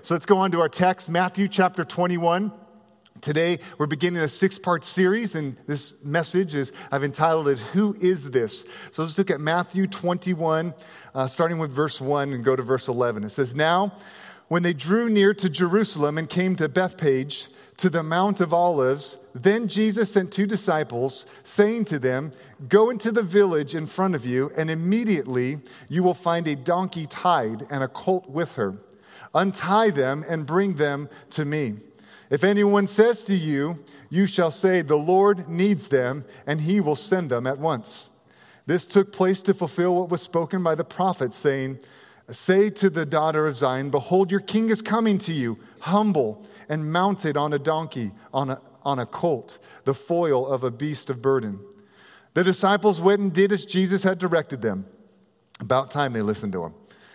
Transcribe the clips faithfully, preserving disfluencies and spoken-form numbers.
So let's go on to our text, Matthew chapter twenty-one. Today, we're beginning a six-part series, and this message is, I've entitled it, Who is This? So let's look at Matthew twenty-one, uh, starting with verse one and go to verse eleven. It says, Now, when they drew near to Jerusalem and came to Bethphage, to the Mount of Olives, then Jesus sent two disciples, saying to them, Go into the village in front of you, and immediately you will find a donkey tied and a colt with her. Untie them and bring them to me. If anyone says to you, you shall say, the Lord needs them, and he will send them at once. This took place to fulfill what was spoken by the prophet, saying, Say to the daughter of Zion, Behold, your king is coming to you, humble and mounted on a donkey, on a, on a colt, the foal of a beast of burden. The disciples went and did as Jesus had directed them. About time they listened to him.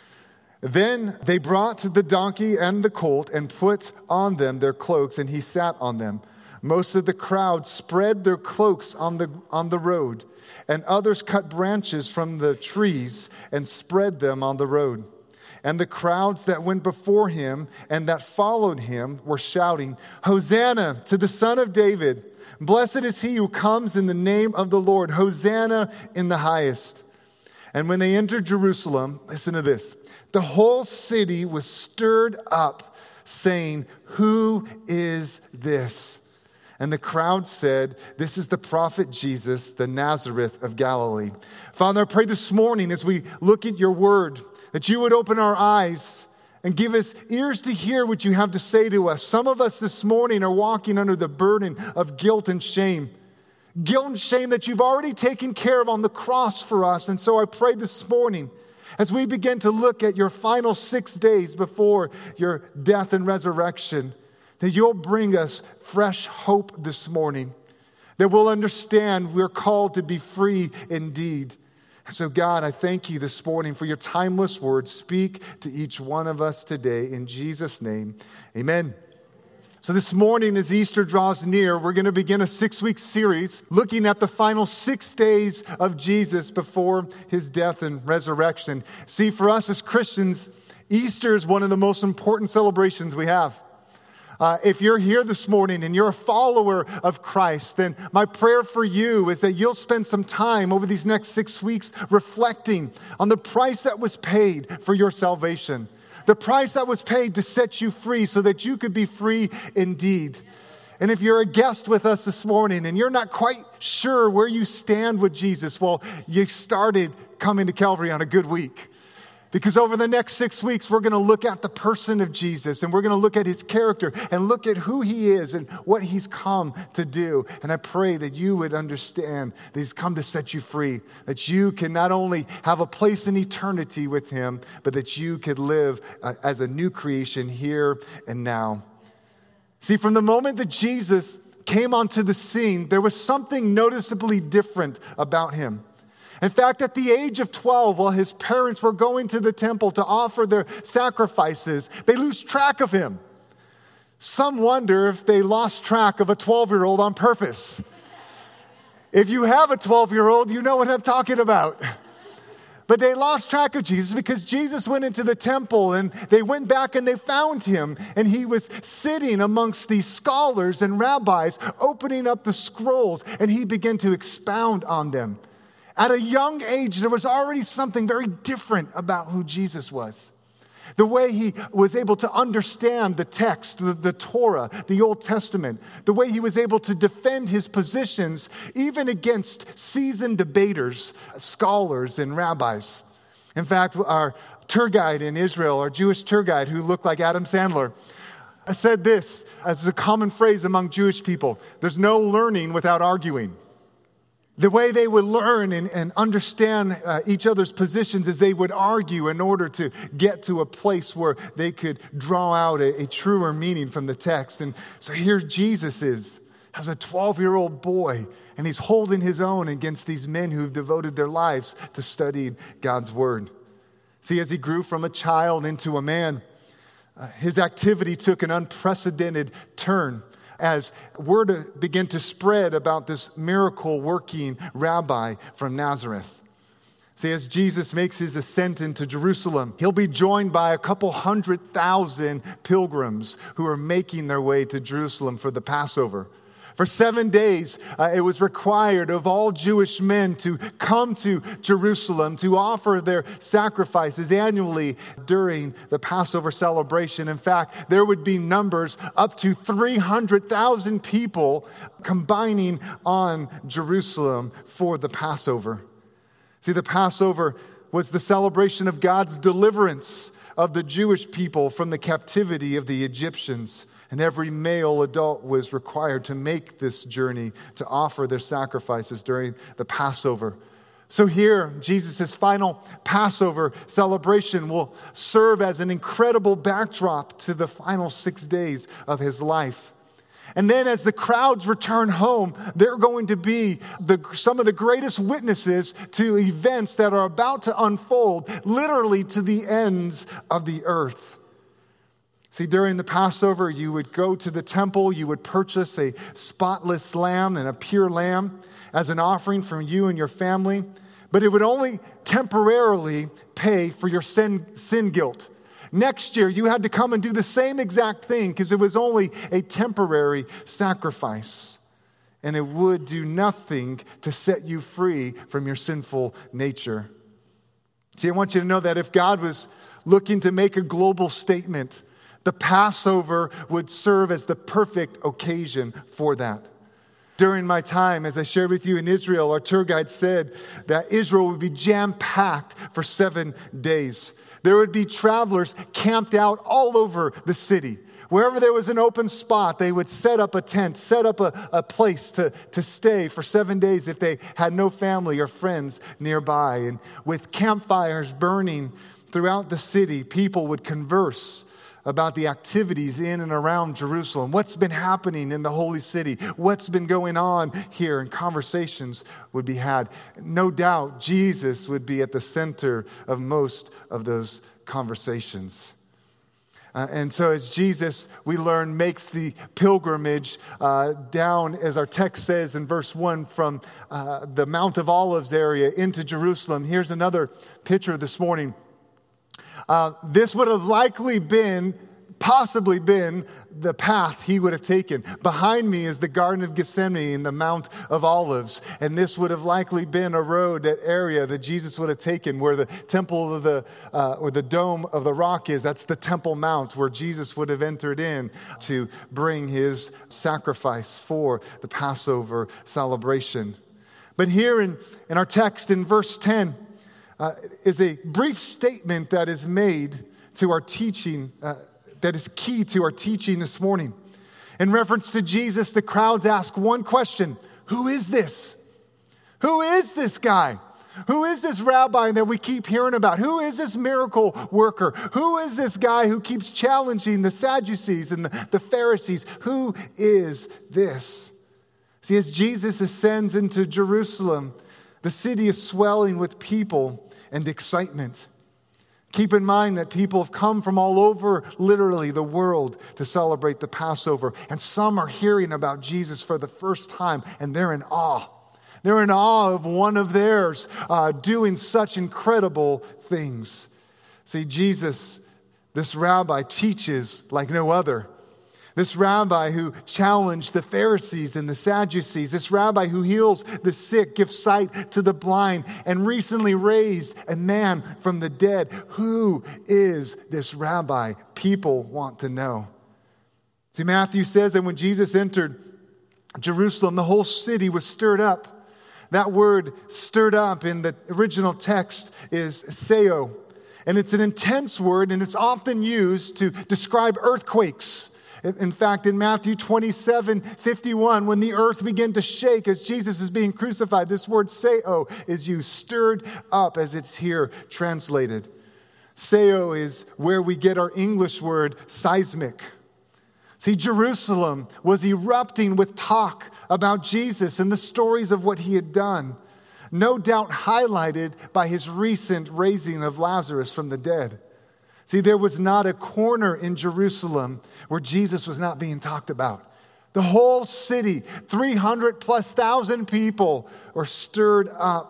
Then they brought the donkey and the colt and put on them their cloaks, and he sat on them. Most of the crowd spread their cloaks on the on the road, and others cut branches from the trees and spread them on the road. And the crowds that went before him and that followed him were shouting, Hosanna to the Son of David. Blessed is he who comes in the name of the Lord. Hosanna in the highest. And when they entered Jerusalem, listen to this. The whole city was stirred up, saying, Who is this? And the crowd said, This is the prophet Jesus, the Nazareth of Galilee. Father, I pray this morning as we look at your word, that you would open our eyes and give us ears to hear what you have to say to us. Some of us this morning are walking under the burden of guilt and shame. Guilt and shame that you've already taken care of on the cross for us. And so I pray this morning, as we begin to look at your final six days before your death and resurrection, that you'll bring us fresh hope this morning, that we'll understand we're called to be free indeed. So God, I thank you this morning for your timeless word. Speak to each one of us today in Jesus' name. Amen. So this morning, as Easter draws near, we're going to begin a six-week series looking at the final six days of Jesus before his death and resurrection. See, for us as Christians, Easter is one of the most important celebrations we have. Uh, if you're here this morning and you're a follower of Christ, then my prayer for you is that you'll spend some time over these next six weeks reflecting on the price that was paid for your salvation. The price that was paid to set you free so that you could be free indeed. And if you're a guest with us this morning and you're not quite sure where you stand with Jesus, well, you started coming to Calvary on a good week. Because over the next six weeks, we're going to look at the person of Jesus, and we're going to look at his character and look at who he is and what he's come to do. And I pray that you would understand that he's come to set you free, that you can not only have a place in eternity with him, but that you could live uh, as a new creation here and now. See, from the moment that Jesus came onto the scene, there was something noticeably different about him. In fact, at the age of twelve, while his parents were going to the temple to offer their sacrifices, they lose track of him. Some wonder if they lost track of a twelve-year-old on purpose. If you have a twelve-year-old, you know what I'm talking about. But they lost track of Jesus because Jesus went into the temple and they went back and they found him. And he was sitting amongst these scholars and rabbis, opening up the scrolls, and he began to expound on them. At a young age, there was already something very different about who Jesus was. The way he was able to understand the text, the, the Torah, the Old Testament. The way he was able to defend his positions, even against seasoned debaters, scholars, and rabbis. In fact, our tour guide in Israel, our Jewish tour guide who looked like Adam Sandler, said this as a common phrase among Jewish people: there's no learning without arguing. The way they would learn and, and understand uh, each other's positions is they would argue in order to get to a place where they could draw out a, a truer meaning from the text. And so here Jesus is, as a twelve-year-old boy, and he's holding his own against these men who've devoted their lives to studying God's word. See, as he grew from a child into a man, uh, his activity took an unprecedented turn as word began to spread about this miracle-working rabbi from Nazareth. See, as Jesus makes his ascent into Jerusalem, he'll be joined by a couple hundred thousand pilgrims who are making their way to Jerusalem for the Passover. For seven days, uh, it was required of all Jewish men to come to Jerusalem to offer their sacrifices annually during the Passover celebration. In fact, there would be numbers up to three hundred thousand people combining on Jerusalem for the Passover. See, the Passover was the celebration of God's deliverance of the Jewish people from the captivity of the Egyptians. And every male adult was required to make this journey to offer their sacrifices during the Passover. So here, Jesus' final Passover celebration will serve as an incredible backdrop to the final six days of his life. And then as the crowds return home, they're going to be the, some of the greatest witnesses to events that are about to unfold, literally to the ends of the earth. See, during the Passover, you would go to the temple, you would purchase a spotless lamb and a pure lamb as an offering from you and your family, but it would only temporarily pay for your sin, sin guilt. Next year, you had to come and do the same exact thing because it was only a temporary sacrifice, and it would do nothing to set you free from your sinful nature. See, I want you to know that if God was looking to make a global statement, the Passover would serve as the perfect occasion for that. During my time, as I shared with you in Israel, our tour guide said that Israel would be jam-packed for seven days. There would be travelers camped out all over the city. Wherever there was an open spot, they would set up a tent, set up a, a place to, to stay for seven days if they had no family or friends nearby. And with campfires burning throughout the city, people would converse about the activities in and around Jerusalem, what's been happening in the holy city, what's been going on here, and conversations would be had. No doubt Jesus would be at the center of most of those conversations. Uh, and so as Jesus, we learn, makes the pilgrimage uh, down, as our text says in verse one, from uh, the Mount of Olives area into Jerusalem. Here's another picture this morning. Uh, this would have likely been, possibly been, the path he would have taken. Behind me is the Garden of Gethsemane and the Mount of Olives. And this would have likely been a road, that area that Jesus would have taken where the temple of the, uh, or the dome of the rock is. That's the Temple Mount where Jesus would have entered in to bring his sacrifice for the Passover celebration. But here in, in our text in verse ten, Uh, is a brief statement that is made to our teaching, uh, that is key to our teaching this morning. In reference to Jesus, the crowds ask one question: who is this? Who is this guy? Who is this rabbi that we keep hearing about? Who is this miracle worker? Who is this guy who keeps challenging the Sadducees and the, the Pharisees? Who is this? See, as Jesus ascends into Jerusalem, the city is swelling with people and excitement. Keep in mind that people have come from all over, literally, the world to celebrate the Passover. And some are hearing about Jesus for the first time, and they're in awe. They're in awe of one of theirs uh, doing such incredible things. See, Jesus, this rabbi, teaches like no other. This rabbi who challenged the Pharisees and the Sadducees. This rabbi who heals the sick, gives sight to the blind, and recently raised a man from the dead. Who is this rabbi? People want to know. See, Matthew says that when Jesus entered Jerusalem, the whole city was stirred up. That word stirred up in the original text is seo. And it's an intense word, and it's often used to describe earthquakes. In fact, in Matthew twenty-seven fifty-one, when the earth began to shake as Jesus is being crucified, this word seo is used, stirred up, as it's here translated. Seo is where we get our English word seismic. See, Jerusalem was erupting with talk about Jesus and the stories of what he had done, no doubt highlighted by his recent raising of Lazarus from the dead. See, there was not a corner in Jerusalem where Jesus was not being talked about. The whole city, three hundred plus thousand people, are stirred up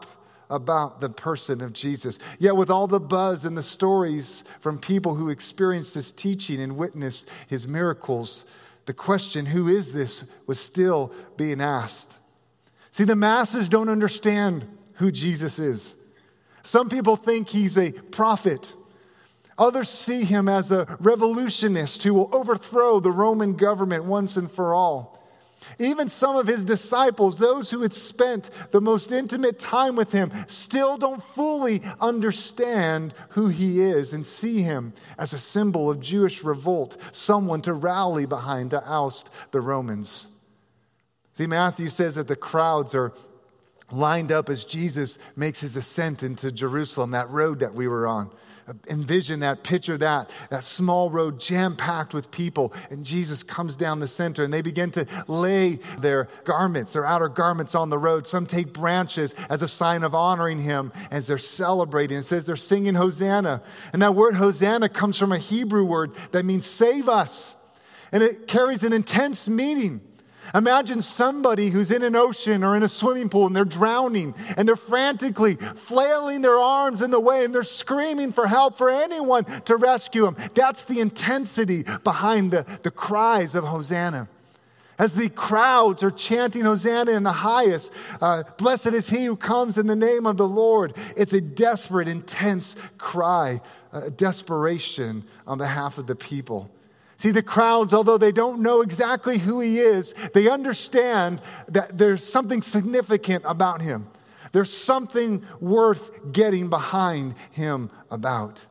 about the person of Jesus. Yet with all the buzz and the stories from people who experienced his teaching and witnessed his miracles, the question, who is this, was still being asked. See, the masses don't understand who Jesus is. Some people think he's a prophet. Others see him as a revolutionist who will overthrow the Roman government once and for all. Even some of his disciples, those who had spent the most intimate time with him, still don't fully understand who he is and see him as a symbol of Jewish revolt, someone to rally behind to oust the Romans. See, Matthew says that the crowds are lined up as Jesus makes his ascent into Jerusalem, that road that we were on. Envision that, picture that, that small road jam-packed with people, and Jesus comes down the center, and they begin to lay their garments, their outer garments on the road. Some take branches as a sign of honoring him as they're celebrating. It says they're singing Hosanna, and that word Hosanna comes from a Hebrew word that means save us, and it carries an intense meaning. Imagine somebody who's in an ocean or in a swimming pool and they're drowning and they're frantically flailing their arms in the way and they're screaming for help, for anyone to rescue them. That's the intensity behind the, the cries of Hosanna. As the crowds are chanting Hosanna in the highest, uh, blessed is he who comes in the name of the Lord. It's a desperate, intense cry, uh, desperation on behalf of the people. See, the crowds, although they don't know exactly who he is, they understand that there's something significant about him. There's something worth getting behind him about.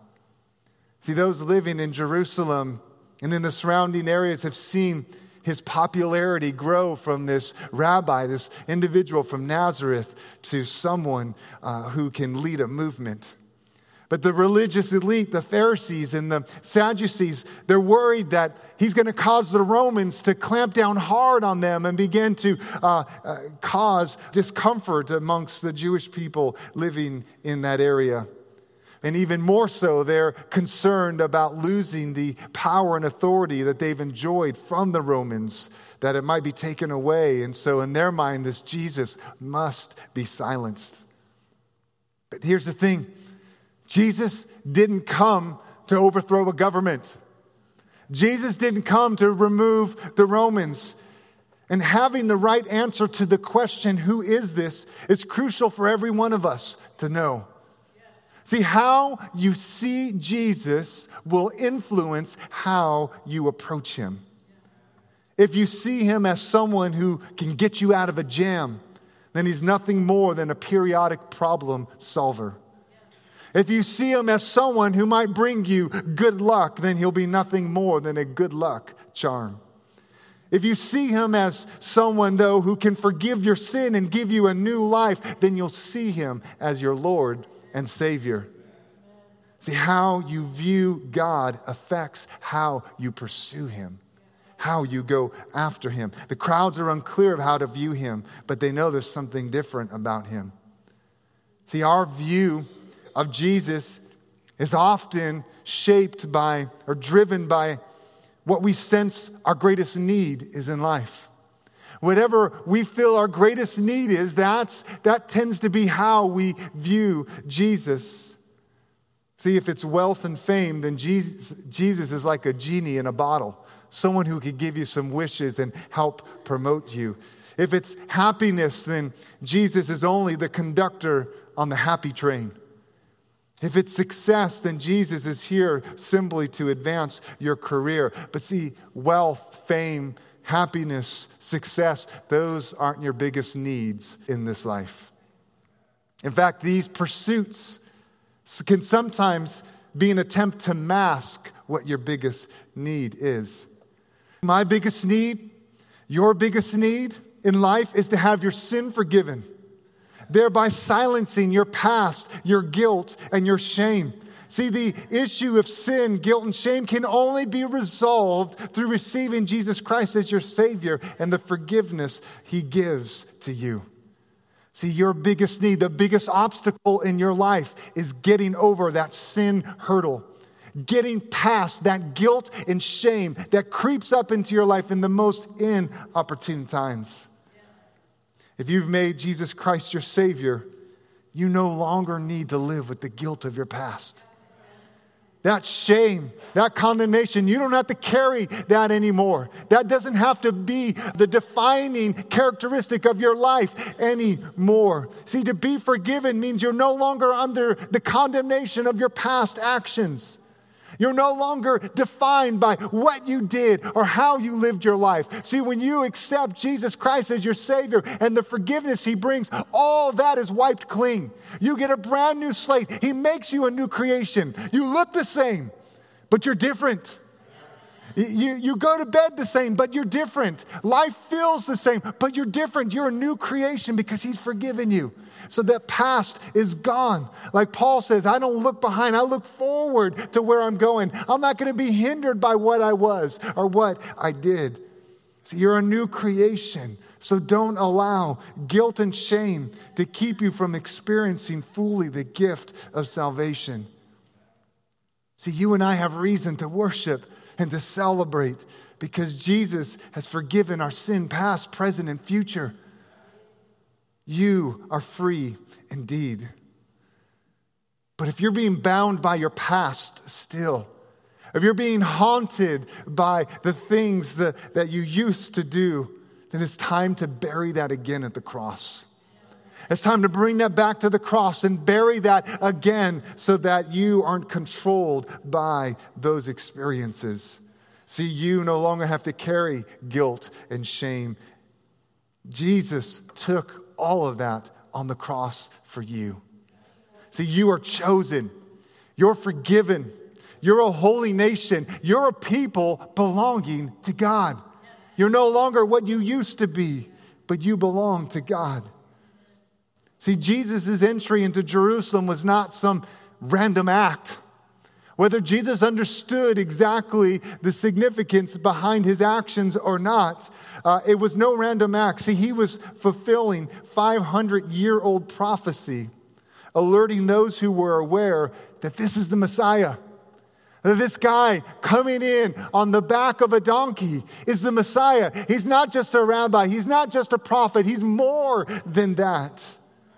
See, those living in Jerusalem and in the surrounding areas have seen his popularity grow from this rabbi, this individual from Nazareth, to someone uh, who can lead a movement. But the religious elite, the Pharisees and the Sadducees, they're worried that he's going to cause the Romans to clamp down hard on them and begin to uh, uh, cause discomfort amongst the Jewish people living in that area. And even more so, they're concerned about losing the power and authority that they've enjoyed from the Romans, that it might be taken away. And so in their mind, this Jesus must be silenced. But here's the thing. Jesus didn't come to overthrow a government. Jesus didn't come to remove the Romans. And having the right answer to the question, who is this, is crucial for every one of us to know. See, how you see Jesus will influence how you approach him. If you see him as someone who can get you out of a jam, then he's nothing more than a periodic problem solver. If you see him as someone who might bring you good luck, then he'll be nothing more than a good luck charm. If you see him as someone, though, who can forgive your sin and give you a new life, then you'll see him as your Lord and Savior. See, how you view God affects how you pursue him, how you go after him. The crowds are unclear of how to view him, but they know there's something different about him. See, our view of Jesus is often shaped by or driven by what we sense our greatest need is in life. Whatever we feel our greatest need is, that's, that tends to be how we view Jesus. See, if it's wealth and fame, then Jesus, Jesus is like a genie in a bottle, someone who could give you some wishes and help promote you. If it's happiness, then Jesus is only the conductor on the happy train. If it's success, then Jesus is here simply to advance your career. But see, wealth, fame, happiness, success, those aren't your biggest needs in this life. In fact, these pursuits can sometimes be an attempt to mask what your biggest need is. My biggest need, your biggest need in life is to have your sin forgiven, thereby silencing your past, your guilt, and your shame. See, the issue of sin, guilt, and shame can only be resolved through receiving Jesus Christ as your Savior and the forgiveness he gives to you. See, your biggest need, the biggest obstacle in your life is getting over that sin hurdle, getting past that guilt and shame that creeps up into your life in the most inopportune times. If you've made Jesus Christ your Savior, you no longer need to live with the guilt of your past. That shame, that condemnation, you don't have to carry that anymore. That doesn't have to be the defining characteristic of your life anymore. See, to be forgiven means you're no longer under the condemnation of your past actions. You're no longer defined by what you did or how you lived your life. See, when you accept Jesus Christ as your Savior and the forgiveness He brings, all that is wiped clean. You get a brand new slate. He makes you a new creation. You look the same, but you're different. You, you go to bed the same, but you're different. Life feels the same, but you're different. You're a new creation because He's forgiven you. So that past is gone. Like Paul says, I don't look behind. I look forward to where I'm going. I'm not going to be hindered by what I was or what I did. So you're a new creation. So don't allow guilt and shame to keep you from experiencing fully the gift of salvation. See, you and I have reason to worship and to celebrate because Jesus has forgiven our sin, past, present, and future. You are free indeed. But if you're being bound by your past still, if you're being haunted by the things that, that you used to do, then it's time to bury that again at the cross. It's time to bring that back to the cross and bury that again so that you aren't controlled by those experiences. See, you no longer have to carry guilt and shame. Jesus took all of that on the cross for you. See, you are chosen. You're forgiven. You're a holy nation. You're a people belonging to God. You're no longer what you used to be, but you belong to God. See, Jesus' entry into Jerusalem was not some random act. Whether Jesus understood exactly the significance behind his actions or not, uh, it was no random act. See, he was fulfilling five hundred year old prophecy, alerting those who were aware that this is the Messiah. That this guy coming in on the back of a donkey is the Messiah. He's not just a rabbi. He's not just a prophet. He's more than that.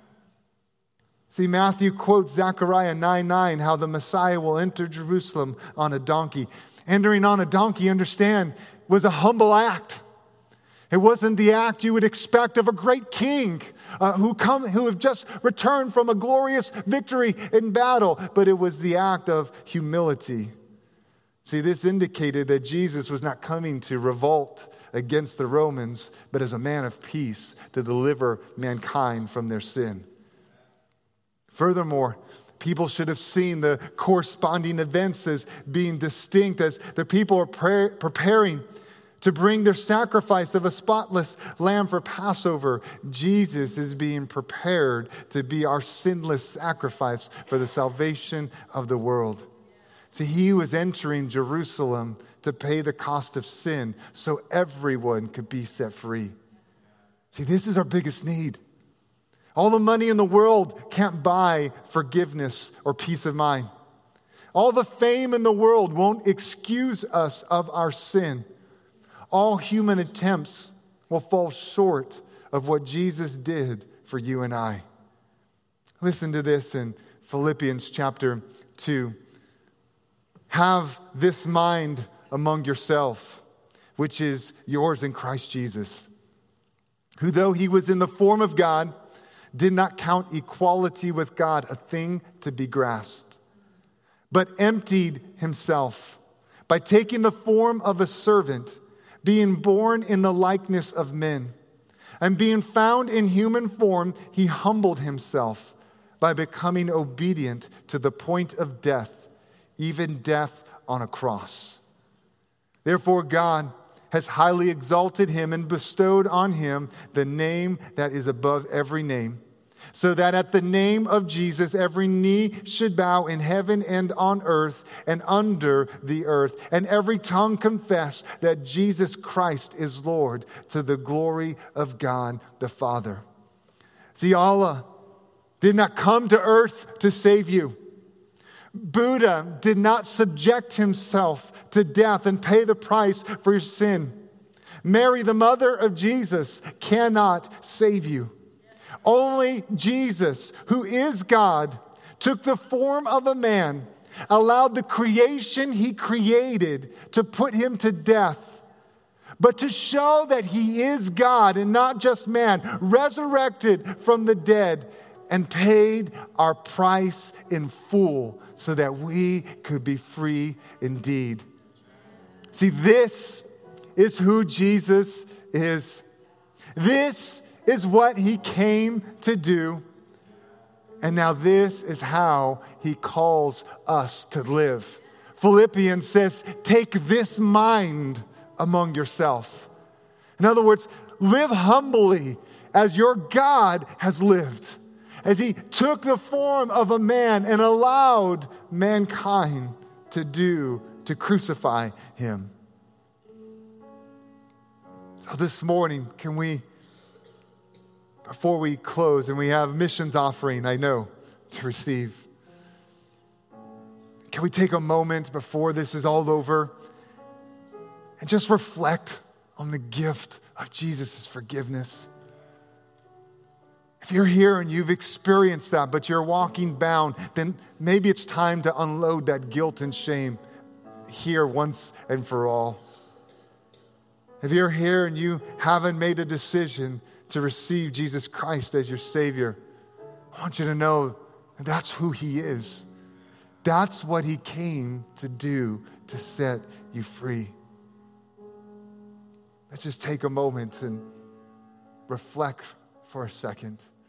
See, Matthew quotes Zechariah nine nine, how the Messiah will enter Jerusalem on a donkey. Entering on a donkey, understand, was a humble act. It wasn't the act you would expect of a great king uh, who come who have just returned from a glorious victory in battle, but it was the act of humility. See, this indicated that Jesus was not coming to revolt against the Romans, but as a man of peace to deliver mankind from their sin. Furthermore, people should have seen the corresponding events as being distinct as the people are pre- preparing to bring their sacrifice of a spotless lamb for Passover. Jesus is being prepared to be our sinless sacrifice for the salvation of the world. See, he was entering Jerusalem to pay the cost of sin so everyone could be set free. See, this is our biggest need. All the money in the world can't buy forgiveness or peace of mind. All the fame in the world won't excuse us of our sin. All human attempts will fall short of what Jesus did for you and I. Listen to this in Philippians chapter two. Have this mind among yourself, which is yours in Christ Jesus, who though he was in the form of God, did not count equality with God a thing to be grasped, but emptied himself by taking the form of a servant, being born in the likeness of men. And being found in human form, he humbled himself by becoming obedient to the point of death, even death on a cross. Therefore, God has highly exalted him and bestowed on him the name that is above every name, so that at the name of Jesus every knee should bow in heaven and on earth and under the earth, and every tongue confess that Jesus Christ is Lord, to the glory of God the Father. See, Allah did not come to earth to save you. Buddha did not subject himself to death and pay the price for your sin. Mary, the mother of Jesus, cannot save you. Only Jesus, who is God, took the form of a man, allowed the creation he created to put him to death. But to show that he is God and not just man, resurrected from the dead and paid our price in full so that we could be free indeed. See, this is who Jesus is. This is what he came to do. And now this is how he calls us to live. Philippians says, take this mind among yourself. In other words, live humbly as your God has lived, as he took the form of a man and allowed mankind to do, to crucify him. So this morning, can we, before we close, and we have missions offering, I know, to receive, can we take a moment before this is all over and just reflect on the gift of Jesus' forgiveness? If you're here and you've experienced that, but you're walking bound, then maybe it's time to unload that guilt and shame here once and for all. If you're here and you haven't made a decision to receive Jesus Christ as your Savior, I want you to know that that's who he is. That's what he came to do, to set you free. Let's just take a moment and reflect for a second.